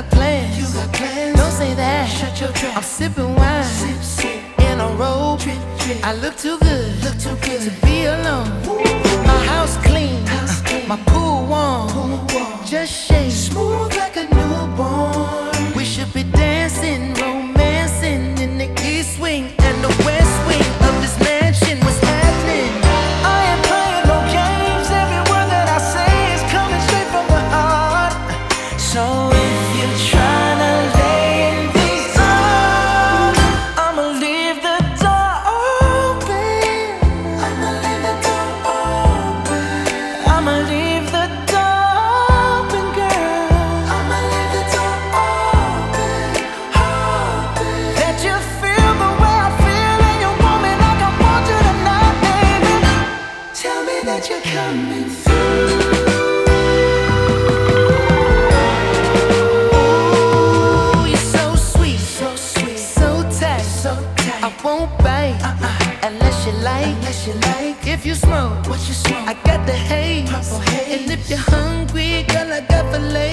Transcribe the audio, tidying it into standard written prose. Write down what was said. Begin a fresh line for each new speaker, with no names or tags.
got plans. Don't say that.
Shut your trap.
I'm sipping wine in a robe. I look too good to be alone. My house clean, my pool warm. Just shake
Smooth like a newborn.
We should be dancing, romancing in the east wing and the west wing of this mansion. What's happening?
I ain't playing no games. Every word that I say is coming straight from the heart. So if you're trying to lay in these arms, I'ma leave the door open. I'ma leave the door open. I'ma leave the door open, girl. I'ma leave the door open, open. That you feel the way I feel and you want me like I want you tonight, baby. Tell me that you're coming through.
Ooh, you're so sweet, so tight. I won't bite unless you like. If you smoke,
What you smoke?
I got the haze.
Purple haze.
And if you're hungry, girl, I got filet.